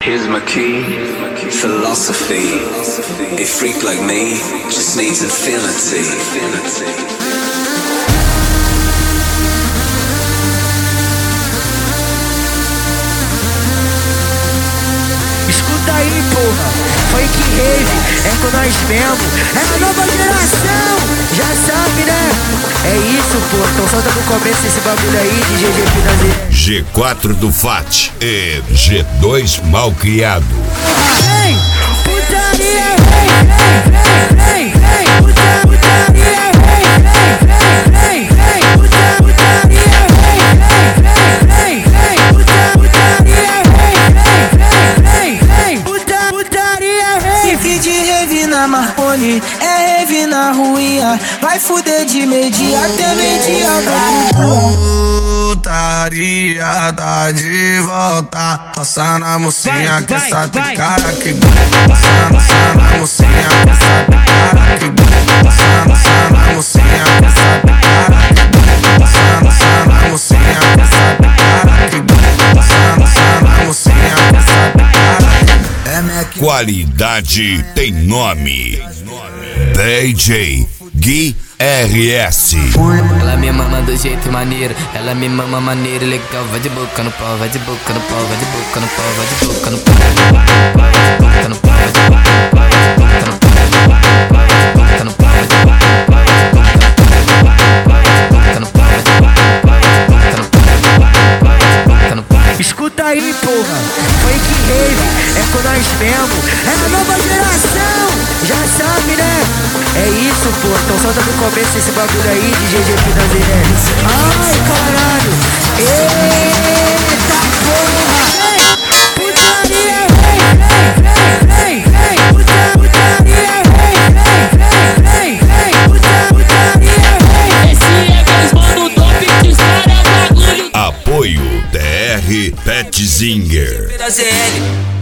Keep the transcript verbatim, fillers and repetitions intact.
Here's my key, philosophy. A freak like me just needs infinity. Escuta aí, porra, funk rave, é com nós mesmo. É a nova geração, já sabe, né? É isso, porra, então solta no começo esse bagulho aí de G G Financeiro. G quatro do F A T e G dois Malcriado. Vem, putaria, vem, vem, vem, vem, puta, putaria, vem, vem, vem, vem, puta, putaria, vem, vem, vem, vem, puta, putaria, vem, vem, vem, vem, puta, putaria, vem. Fique de rave na Marconi, é rave na ruinha, vai fuder de meio-dia até meio-dia. Putaria tá de volta, passa na mocinha que essa tem cara que Passa na mocinha que essa tem cara que passa na mocinha que essa tem cara que passa na mocinha que essa tem cara que passa na mocinha que essa tem cara que. Qualidade tem nome. D J Gui R S. Ela me mama do jeito maneiro, ela me mama maneiro legal. Vai de boca no pau, vai de boca no pau, vai de boca no pau, vai de boca no pau, vai de boca no pau, vai de boca no pau, vai de boca no pau, vai de boca no pau, vai de boca no pau, vai de boca no pau. Escuta aí, porra, funk rave, é com nós mesmo. É a nova geração, já sabe, né? É isso, porra, então solta no começo esse bagulho aí de G G Financeiro. Ai, caralho, eita porra, vem, putaria, vem, vem, vem, vem, puta, putaria, vem, vem, vem, vem, puta, putaria, vem. Esse é aqueles mano top que os cara é bagulho. Apoio D R Petzinger. Z L